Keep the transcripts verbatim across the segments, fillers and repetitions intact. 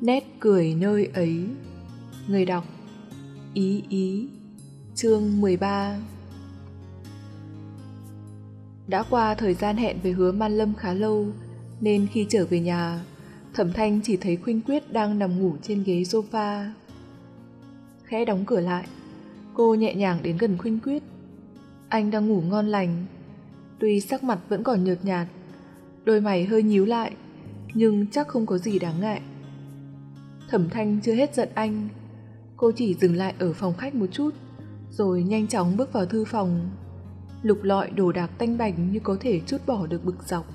Nét cười nơi ấy. Người đọc Ý Ý. Chương mười ba. Đã qua thời gian hẹn với Hứa Man Lâm khá lâu, nên khi trở về nhà, Thẩm Thanh chỉ thấy Khuynh Quyết đang nằm ngủ trên ghế sofa. Khẽ đóng cửa lại, cô nhẹ nhàng đến gần Khuynh Quyết. Anh đang ngủ ngon lành, tuy sắc mặt vẫn còn nhợt nhạt, đôi mày hơi nhíu lại, nhưng chắc không có gì đáng ngại. Thẩm Thanh chưa hết giận anh, cô chỉ dừng lại ở phòng khách một chút, rồi nhanh chóng bước vào thư phòng, lục lọi đồ đạc tanh bành như có thể trút bỏ được bực dọc.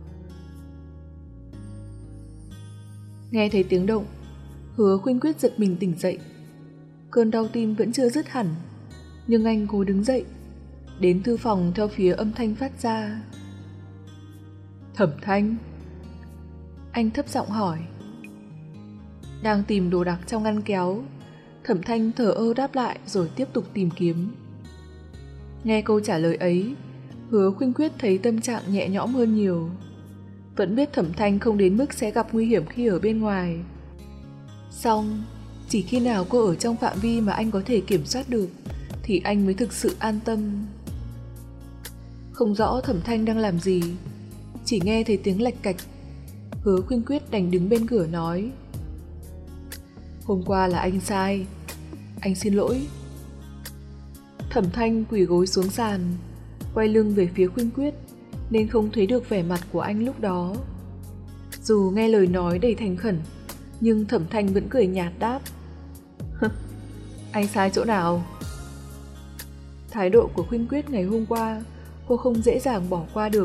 Nghe thấy tiếng động, Hứa Khuynh Quyết giật mình tỉnh dậy. Cơn đau tim vẫn chưa dứt hẳn, nhưng anh cố đứng dậy, đến thư phòng theo phía âm thanh phát ra. Thẩm Thanh? Anh thấp giọng hỏi. Đang tìm đồ đạc trong ngăn kéo, Thẩm Thanh thở ơ đáp lại rồi tiếp tục tìm kiếm. Nghe câu trả lời ấy, Hứa Khuynh Quyết thấy tâm trạng nhẹ nhõm hơn nhiều. Vẫn biết Thẩm Thanh không đến mức sẽ gặp nguy hiểm khi ở bên ngoài. Song, chỉ khi nào cô ở trong phạm vi mà anh có thể kiểm soát được, thì anh mới thực sự an tâm. Không rõ Thẩm Thanh đang làm gì, chỉ nghe thấy tiếng lạch cạch. Hứa Khuynh Quyết đành đứng bên cửa nói: Hôm qua là anh sai, anh xin lỗi. Thẩm Thanh quỳ gối xuống sàn, quay lưng về phía Khuynh Quyết, nên không thấy được vẻ mặt của anh lúc đó. Dù nghe lời nói đầy thành khẩn, nhưng Thẩm Thanh vẫn cười nhạt đáp: Anh sai chỗ nào? Thái độ của Khuynh Quyết ngày hôm qua, cô không dễ dàng bỏ qua được.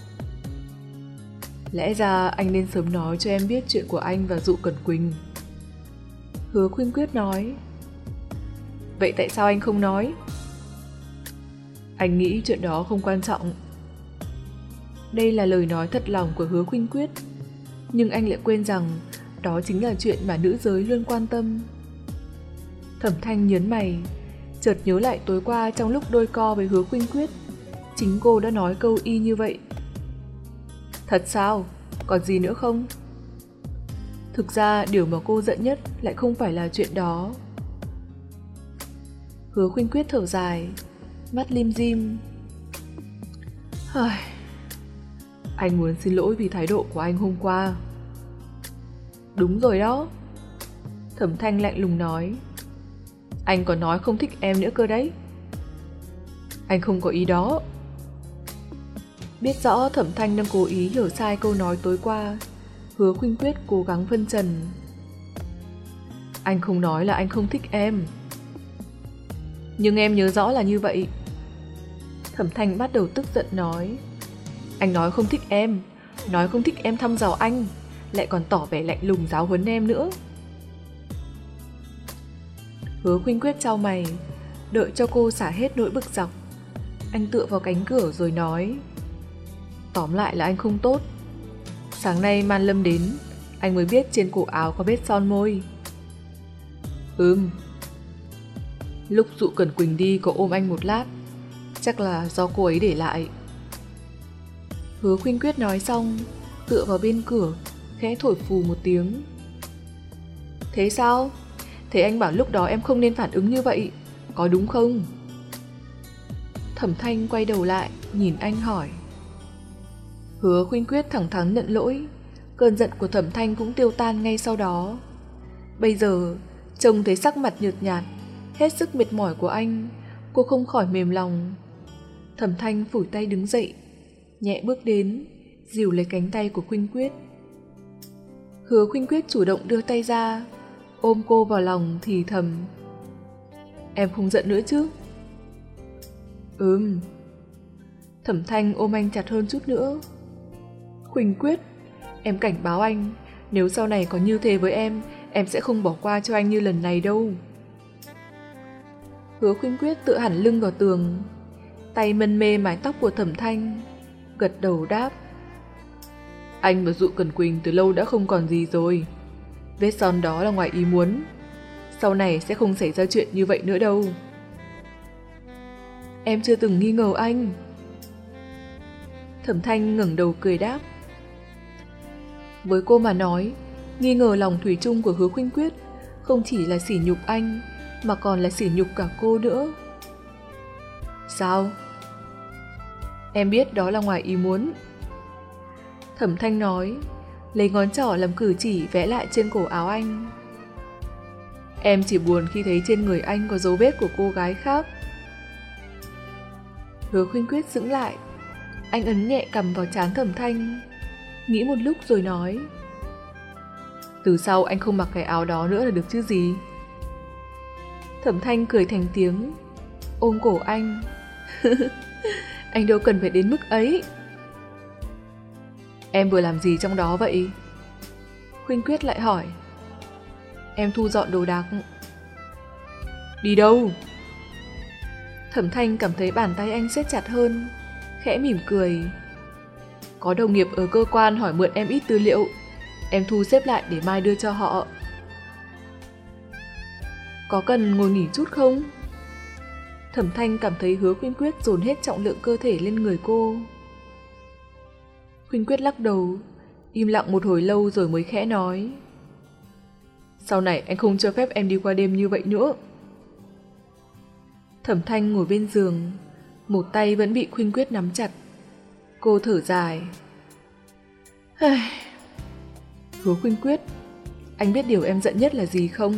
Lẽ ra anh nên sớm nói cho em biết chuyện của anh và Dụ Cẩn Quỳnh. Hứa Khuynh Quyết nói. Vậy tại sao anh không nói? Anh nghĩ chuyện đó không quan trọng. Đây là lời nói thật lòng của Hứa Khuynh Quyết, nhưng anh lại quên rằng đó chính là chuyện mà nữ giới luôn quan tâm. Thẩm Thanh nhớn mày, chợt nhớ lại tối qua trong lúc đôi co với Hứa Khuynh Quyết, chính cô đã nói câu y như vậy. Thật sao? Còn gì nữa không? Thực ra điều mà cô giận nhất lại không phải là chuyện đó. Hứa Khuynh Quyết thở dài, mắt lim dim. Anh muốn xin lỗi vì thái độ của anh hôm qua. Đúng rồi đó. Thẩm Thanh lạnh lùng nói. Anh còn nói không thích em nữa cơ đấy. Anh không có ý đó. Biết rõ Thẩm Thanh đang cố ý hiểu sai câu nói tối qua, Hứa Khuynh Quyết cố gắng phân trần. Anh không nói là anh không thích em. Nhưng em nhớ rõ là như vậy. Thẩm Thanh bắt đầu tức giận nói. Anh nói không thích em, nói không thích em thăm dò anh, lại còn tỏ vẻ lạnh lùng giáo huấn em nữa. Hứa Khuynh Quyết chau mày, đợi cho cô xả hết nỗi bực dọc. Anh tựa vào cánh cửa rồi nói. Tóm lại là anh không tốt. Sáng nay Man Lâm đến, anh mới biết trên cổ áo có vết son môi. Ừm. Lúc Dụ Cẩn Quỳnh đi có ôm anh một lát, chắc là do cô ấy để lại. Hứa Khuynh Quyết nói xong, tựa vào bên cửa, khẽ thổi phù một tiếng. Thế sao? Thế anh bảo lúc đó em không nên phản ứng như vậy, có đúng không? Thẩm Thanh quay đầu lại, nhìn anh hỏi. Hứa Khuynh Quyết thẳng thắn nhận lỗi, cơn giận của Thẩm Thanh cũng tiêu tan ngay sau đó. Bây giờ, trông thấy sắc mặt nhợt nhạt, hết sức mệt mỏi của anh, cô không khỏi mềm lòng. Thẩm Thanh phủi tay đứng dậy, nhẹ bước đến, dìu lấy cánh tay của Khuynh Quyết. Hứa Khuynh Quyết chủ động đưa tay ra, ôm cô vào lòng thì thầm. Em không giận nữa chứ? Ừm. Thẩm Thanh ôm anh chặt hơn chút nữa. Khuynh Quyết, em cảnh báo anh, nếu sau này có như thế với em, em sẽ không bỏ qua cho anh như lần này đâu. Hứa Khuynh Quyết tựa hẳn lưng vào tường, tay mân mê mái tóc của Thẩm Thanh, gật đầu đáp. Anh và Dụ Cẩn Quỳnh từ lâu đã không còn gì rồi. Vết son đó là ngoài ý muốn, sau này sẽ không xảy ra chuyện như vậy nữa đâu. Em chưa từng nghi ngờ anh. Thẩm Thanh ngẩng đầu cười đáp. Với cô mà nói, nghi ngờ lòng thủy chung của Hứa Khuynh Quyết không chỉ là sỉ nhục anh, mà còn là sỉ nhục cả cô nữa. Sao? Em biết đó là ngoài ý muốn. Thẩm Thanh nói, lấy ngón trỏ làm cử chỉ vẽ lại trên cổ áo anh. Em chỉ buồn khi thấy trên người anh có dấu vết của cô gái khác. Hứa Khuynh Quyết sững lại. Anh ấn nhẹ cằm vào trán Thẩm Thanh, nghĩ một lúc rồi nói, từ sau anh không mặc cái áo đó nữa là được chứ gì. Thẩm Thanh cười thành tiếng, ôm cổ anh. Anh đâu cần phải đến mức ấy. Em vừa làm gì trong đó vậy? Khuynh Quyết lại hỏi. Em thu dọn đồ đạc. Đi đâu? Thẩm Thanh cảm thấy bàn tay anh siết chặt hơn, khẽ mỉm cười. Có đồng nghiệp ở cơ quan hỏi mượn em ít tư liệu, em thu xếp lại để mai đưa cho họ. Có cần ngồi nghỉ chút không? Thẩm Thanh cảm thấy Hứa Khuynh Quyết dồn hết trọng lượng cơ thể lên người cô. Khuynh Quyết lắc đầu, im lặng một hồi lâu rồi mới khẽ nói, sau này anh không cho phép em đi qua đêm như vậy nữa. Thẩm Thanh ngồi bên giường, một tay vẫn bị Khuynh Quyết nắm chặt. Cô thở dài. Hứa Khuynh Quyết, anh biết điều em giận nhất là gì không?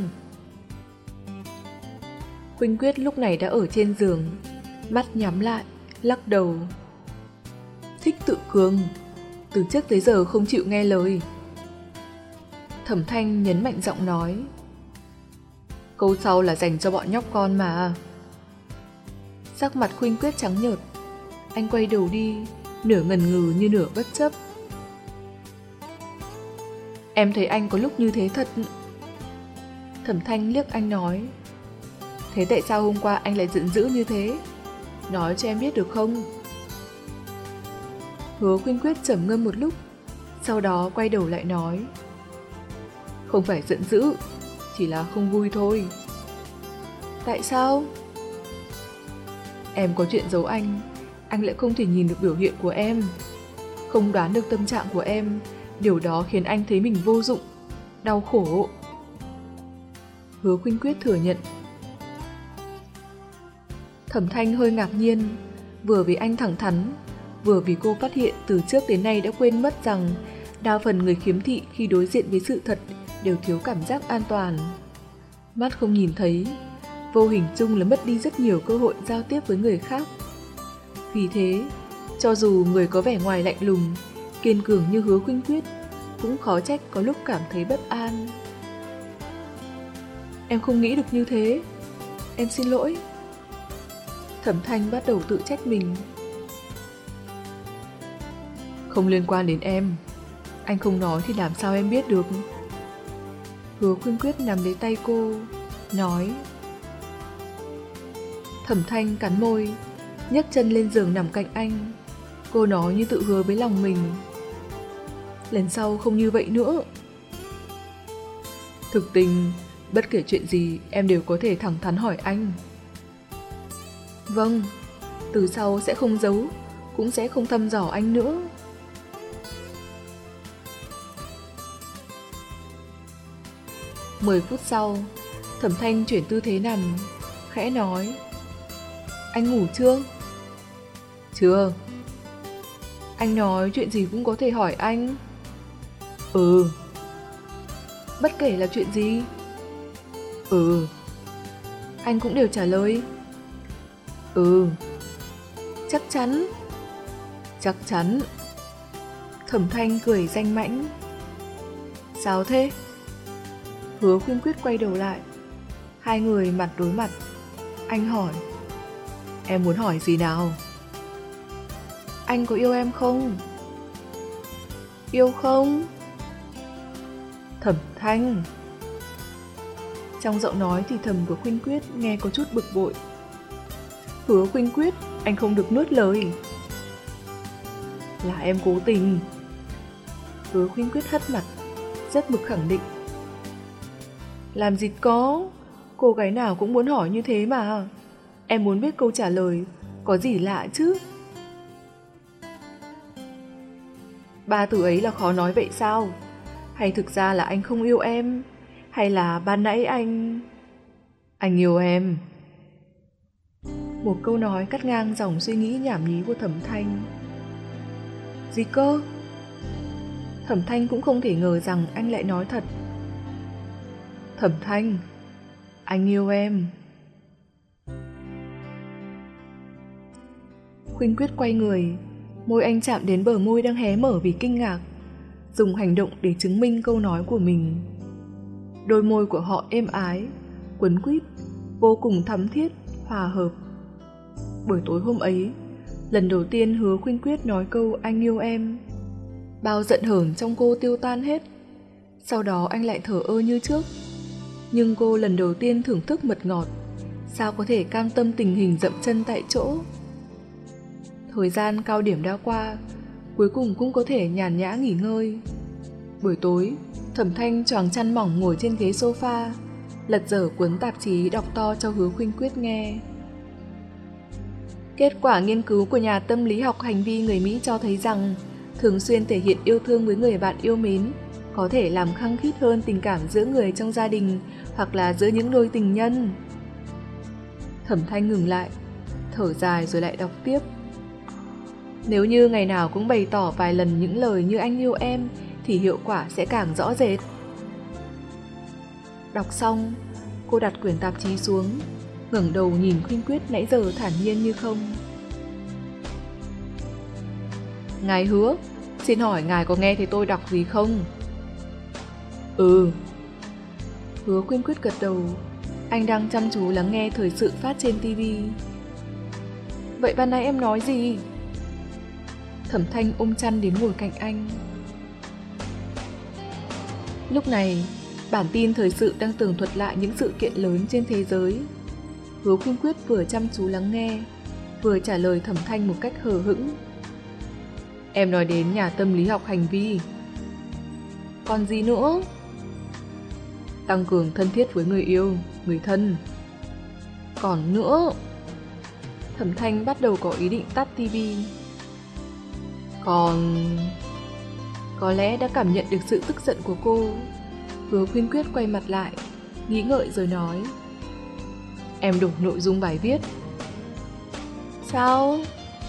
Khuynh Quyết lúc này đã ở trên giường, mắt nhắm lại, lắc đầu. Thích tự cường, từ trước tới giờ không chịu nghe lời. Thẩm Thanh nhấn mạnh giọng nói, câu sau là dành cho bọn nhóc con mà. Sắc mặt Khuynh Quyết trắng nhợt, anh quay đầu đi, nửa ngần ngừ như nửa bất chấp. Em thấy anh có lúc như thế thật. Thẩm Thanh liếc anh nói, thế tại sao hôm qua anh lại giận dữ như thế? Nói cho em biết được không? Hứa Khuynh Quyết trầm ngâm một lúc, sau đó quay đầu lại nói, không phải giận dữ, chỉ là không vui thôi. Tại sao? Em có chuyện giấu anh, anh lại không thể nhìn được biểu hiện của em, không đoán được tâm trạng của em, điều đó khiến anh thấy mình vô dụng, đau khổ. Hứa Khuynh Quyết thừa nhận. Thẩm Thanh hơi ngạc nhiên, vừa vì anh thẳng thắn, vừa vì cô phát hiện từ trước đến nay đã quên mất rằng đa phần người khiếm thị khi đối diện với sự thật đều thiếu cảm giác an toàn. Mắt không nhìn thấy, vô hình chung là mất đi rất nhiều cơ hội giao tiếp với người khác. Vì thế, cho dù người có vẻ ngoài lạnh lùng, kiên cường như Hứa Khuynh Quyết, cũng khó trách có lúc cảm thấy bất an. Em không nghĩ được như thế, em xin lỗi. Thẩm Thanh bắt đầu tự trách mình. Không liên quan đến em, anh không nói thì làm sao em biết được. Hứa Khuynh Quyết nắm lấy tay cô, nói. Thẩm Thanh cắn môi, nhấc chân lên giường nằm cạnh anh. Cô nói như tự hứa với lòng mình, lần sau không như vậy nữa. Thực tình, bất kể chuyện gì em đều có thể thẳng thắn hỏi anh. Vâng, từ sau sẽ không giấu, cũng sẽ không thăm dò anh nữa. Mười phút sau, Thẩm Thanh chuyển tư thế nằm, khẽ nói. Anh ngủ chưa? Chưa. Anh nói chuyện gì cũng có thể hỏi anh. Ừ. Bất kể là chuyện gì? Ừ. Anh cũng đều trả lời. Ừ. Chắc chắn. Chắc chắn. Thẩm Thanh cười danh mãnh. Sao thế? Hứa Khuynh Quyết quay đầu lại. Hai người mặt đối mặt. Anh hỏi. Em muốn hỏi gì nào? Anh có yêu em không? Yêu không? Thẩm Thanh. Trong giọng nói thì thầm của Khuynh Quyết nghe có chút bực bội. Hứa Khuynh Quyết, anh không được nuốt lời. Là em cố tình. Hứa Khuynh Quyết hất mặt, rất mực khẳng định. Làm gì có, cô gái nào cũng muốn hỏi như thế mà. Em muốn biết câu trả lời, có gì lạ chứ? Ba từ ấy là khó nói vậy sao? Hay thực ra là anh không yêu em? Hay là ban nãy anh... Anh yêu em. Một câu nói cắt ngang dòng suy nghĩ nhảm nhí của Thẩm Thanh. Gì cơ? Thẩm Thanh cũng không thể ngờ rằng anh lại nói thật. Thẩm Thanh, anh yêu em. Khuynh Quyết quay người, môi anh chạm đến bờ môi đang hé mở vì kinh ngạc, dùng hành động để chứng minh câu nói của mình. Đôi môi của họ êm ái, quấn quýt, vô cùng thắm thiết, hòa hợp. Buổi tối hôm ấy, lần đầu tiên Hứa Khuynh Quyết nói câu anh yêu em, bao giận hờn trong cô tiêu tan hết. Sau đó anh lại thở ơ như trước. Nhưng cô lần đầu tiên thưởng thức mật ngọt, sao có thể cam tâm tình hình dậm chân tại chỗ. Thời gian cao điểm đã qua, cuối cùng cũng có thể nhàn nhã nghỉ ngơi. Buổi tối, Thẩm Thanh choàng chăn mỏng ngồi trên ghế sofa, lật dở cuốn tạp chí đọc to cho Hứa Khuynh Quyết nghe. Kết quả nghiên cứu của nhà tâm lý học hành vi người Mỹ cho thấy rằng thường xuyên thể hiện yêu thương với người bạn yêu mến có thể làm khăng khít hơn tình cảm giữa người trong gia đình hoặc là giữa những đôi tình nhân. Thẩm Thanh ngừng lại, thở dài rồi lại đọc tiếp. Nếu như ngày nào cũng bày tỏ vài lần những lời như anh yêu em thì hiệu quả sẽ càng rõ rệt. Đọc xong, cô đặt quyển tạp chí xuống, ngẩng đầu nhìn Khuynh Quyết nãy giờ thản nhiên như không. Ngài Hứa, xin hỏi ngài có nghe thấy tôi đọc gì không? Ừ. Hứa Khuynh Quyết gật đầu, anh đang chăm chú lắng nghe thời sự phát trên tivi. Vậy ban nãy em nói gì? Thẩm Thanh ôm chăn đến ngồi cạnh anh. Lúc này, bản tin thời sự đang tường thuật lại những sự kiện lớn trên thế giới. Hứa Khuynh Quyết vừa chăm chú lắng nghe, vừa trả lời Thẩm Thanh một cách hờ hững. Em nói đến nhà tâm lý học hành vi. Còn gì nữa? Tăng cường thân thiết với người yêu, người thân. Còn nữa... Thẩm Thanh bắt đầu có ý định tắt tivi. Còn... Có lẽ đã cảm nhận được sự tức giận của cô. Hứa Khuynh Quyết quay mặt lại, nghĩ ngợi rồi nói. Em đổi nội dung bài viết. Sao?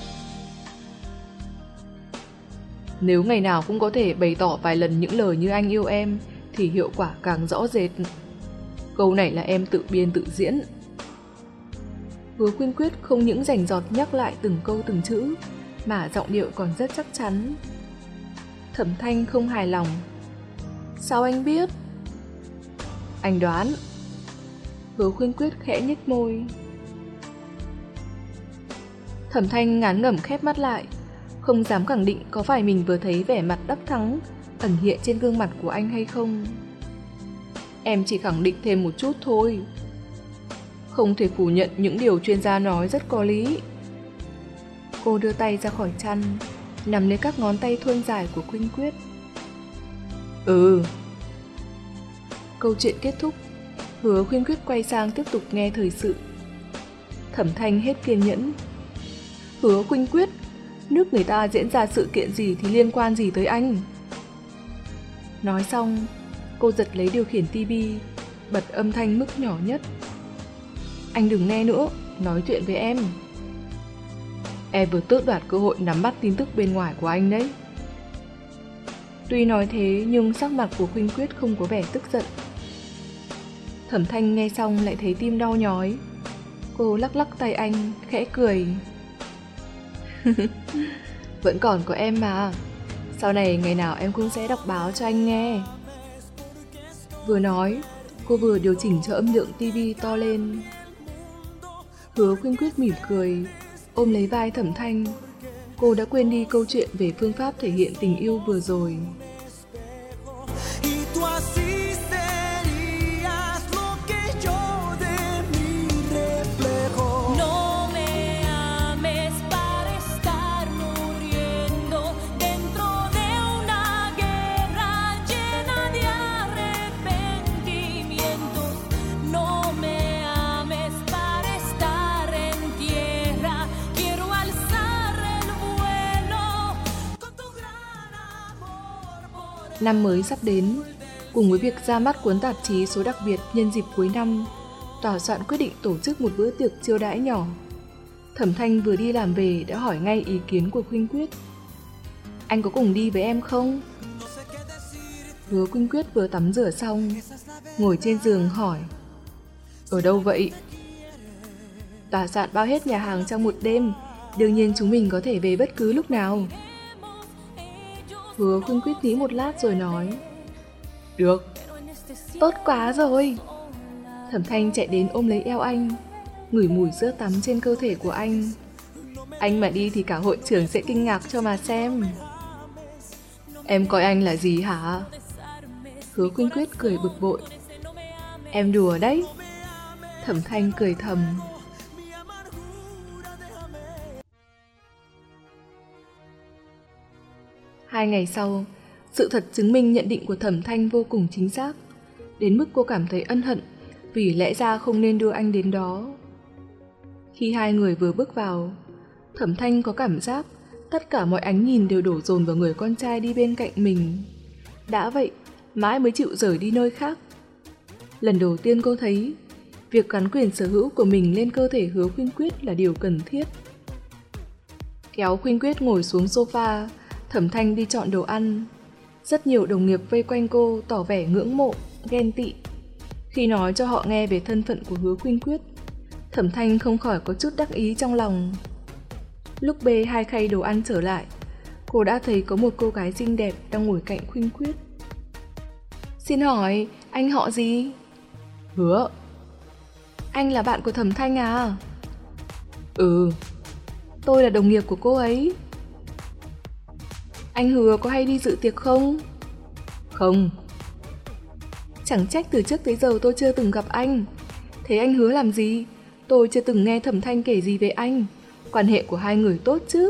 Nếu ngày nào cũng có thể bày tỏ vài lần những lời như anh yêu em thì hiệu quả càng rõ rệt. Câu này là em tự biên tự diễn. Hứa Khuynh Quyết không những rành rọt nhắc lại từng câu từng chữ, mà giọng điệu còn rất chắc chắn. Thẩm Thanh không hài lòng. Sao anh biết? Anh đoán. Hứa Khuynh Quyết khẽ nhếch môi. Thẩm Thanh ngán ngẩm khép mắt lại, không dám khẳng định có phải mình vừa thấy vẻ mặt đắc thắng ẩn hiện trên gương mặt của anh hay không. Em chỉ khẳng định thêm một chút thôi. Không thể phủ nhận những điều chuyên gia nói rất có lý. Cô đưa tay ra khỏi chăn, nắm lấy các ngón tay thon dài của Khuynh Quyết. Ừ. Câu chuyện kết thúc, Hứa Khuynh Quyết quay sang tiếp tục nghe thời sự. Thẩm Thanh hết kiên nhẫn. Hứa Khuynh Quyết, nước người ta diễn ra sự kiện gì thì liên quan gì tới anh? Nói xong, cô giật lấy điều khiển tivi, bật âm thanh mức nhỏ nhất. Anh đừng nghe nữa, nói chuyện với em. Em vừa tước đoạt cơ hội nắm bắt tin tức bên ngoài của anh đấy. Tuy nói thế nhưng sắc mặt của Khuynh Quyết không có vẻ tức giận. Thẩm Thanh nghe xong lại thấy tim đau nhói. Cô lắc lắc tay anh, khẽ cười. Vẫn còn có em mà. Sau này ngày nào em cũng sẽ đọc báo cho anh nghe. Vừa nói, cô vừa điều chỉnh cho âm lượng tivi to lên. Hứa Khuynh Quyết mỉm cười, ôm lấy vai Thẩm Thanh. Cô đã quên đi câu chuyện về phương pháp thể hiện tình yêu vừa rồi. Năm mới sắp đến, cùng với việc ra mắt cuốn tạp chí số đặc biệt nhân dịp cuối năm, tòa soạn quyết định tổ chức một bữa tiệc chiêu đãi nhỏ. Thẩm Thanh vừa đi làm về đã hỏi ngay ý kiến của Khuynh Quyết. Anh có cùng đi với em không? Hứa Khuynh Quyết vừa tắm rửa xong, ngồi trên giường hỏi. Ở đâu vậy? Tòa soạn bao hết nhà hàng trong một đêm, đương nhiên chúng mình có thể về bất cứ lúc nào. Hứa Khuynh Quyết nghĩ một lát rồi nói. Được. Tốt quá rồi. Thẩm Thanh chạy đến ôm lấy eo anh, ngửi mùi sữa tắm trên cơ thể của anh. Anh mà đi thì cả hội trưởng sẽ kinh ngạc cho mà xem. Em coi anh là gì hả? Hứa Khuynh Quyết cười bực bội. Em đùa đấy. Thẩm Thanh cười thầm. Hai ngày sau, sự thật chứng minh nhận định của Thẩm Thanh vô cùng chính xác, đến mức cô cảm thấy ân hận vì lẽ ra không nên đưa anh đến đó. Khi hai người vừa bước vào, Thẩm Thanh có cảm giác tất cả mọi ánh nhìn đều đổ dồn vào người con trai đi bên cạnh mình. Đã vậy, mãi mới chịu rời đi nơi khác. Lần đầu tiên cô thấy việc gắn quyền sở hữu của mình lên cơ thể Hứa Khuynh Quyết là điều cần thiết. Kéo Khuynh Quyết ngồi xuống sofa, Thẩm Thanh đi chọn đồ ăn. Rất nhiều đồng nghiệp vây quanh cô tỏ vẻ ngưỡng mộ, ghen tị. Khi nói cho họ nghe về thân phận của Hứa Khuynh Quyết, Thẩm Thanh không khỏi có chút đắc ý trong lòng. Lúc bê hai khay đồ ăn trở lại, cô đã thấy có một cô gái xinh đẹp đang ngồi cạnh Khuynh Quyết. Xin hỏi, anh họ gì? Hứa. Anh là bạn của Thẩm Thanh à? Ừ. Tôi là đồng nghiệp của cô ấy. Anh Hứa có hay đi dự tiệc không? Không. Chẳng trách từ trước tới giờ tôi chưa từng gặp anh. Thế anh Hứa làm gì? Tôi chưa từng nghe Thẩm Thanh kể gì về anh. Quan hệ của hai người tốt chứ?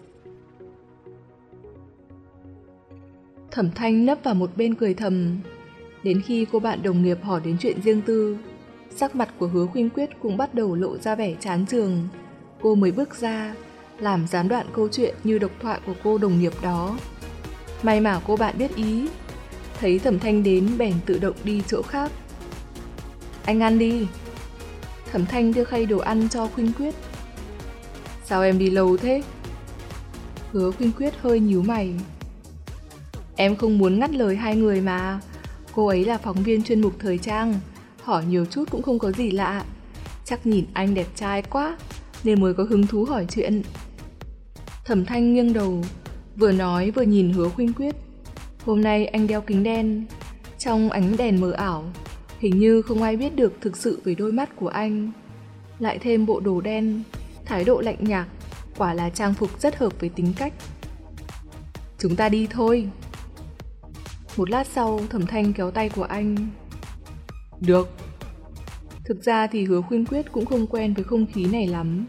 Thẩm Thanh nấp vào một bên cười thầm. Đến khi cô bạn đồng nghiệp hỏi đến chuyện riêng tư, sắc mặt của Hứa Khuynh Quyết cũng bắt đầu lộ ra vẻ chán chường. Cô mới bước ra, làm gián đoạn câu chuyện như độc thoại của cô đồng nghiệp đó. May mà cô bạn biết ý, thấy Thẩm Thanh đến bèn tự động đi chỗ khác. Anh ăn đi. Thẩm Thanh đưa khay đồ ăn cho Khuynh Quyết. Sao em đi lâu thế? Hứa Khuynh Quyết hơi nhíu mày. Em không muốn ngắt lời hai người mà. Cô ấy là phóng viên chuyên mục thời trang, hỏi nhiều chút cũng không có gì lạ. Chắc nhìn anh đẹp trai quá nên mới có hứng thú hỏi chuyện. Thẩm Thanh nghiêng đầu, vừa nói vừa nhìn Hứa Khuynh Quyết. Hôm nay anh đeo kính đen, trong ánh đèn mờ ảo, hình như không ai biết được thực sự về đôi mắt của anh. Lại thêm bộ đồ đen, thái độ lạnh nhạt, quả là trang phục rất hợp với tính cách. Chúng ta đi thôi. Một lát sau, Thẩm Thanh kéo tay của anh. Được. Thực ra thì Hứa Khuynh Quyết cũng không quen với không khí này lắm.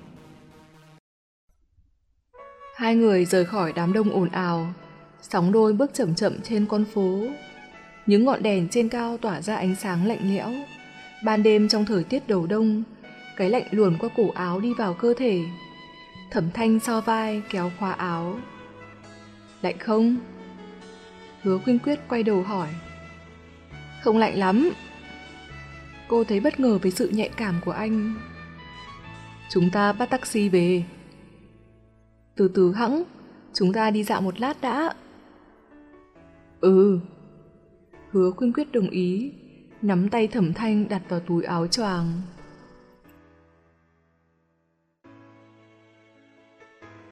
Hai người rời khỏi đám đông ồn ào, sóng đôi bước chậm chậm trên con phố. Những ngọn đèn trên cao tỏa ra ánh sáng lạnh lẽo. Ban đêm trong thời tiết đầu đông, cái lạnh luồn qua cổ áo đi vào cơ thể. Thẩm Thanh so vai kéo khóa áo. Lạnh không? Hứa Khuynh Quyết quay đầu hỏi. Không lạnh lắm. Cô thấy bất ngờ với sự nhạy cảm của anh. Chúng ta bắt taxi về. Từ từ hẵng, chúng ta đi dạo một lát đã. Ừ. Hứa Khuynh Quyết đồng ý, nắm tay Thẩm Thanh đặt vào túi áo choàng.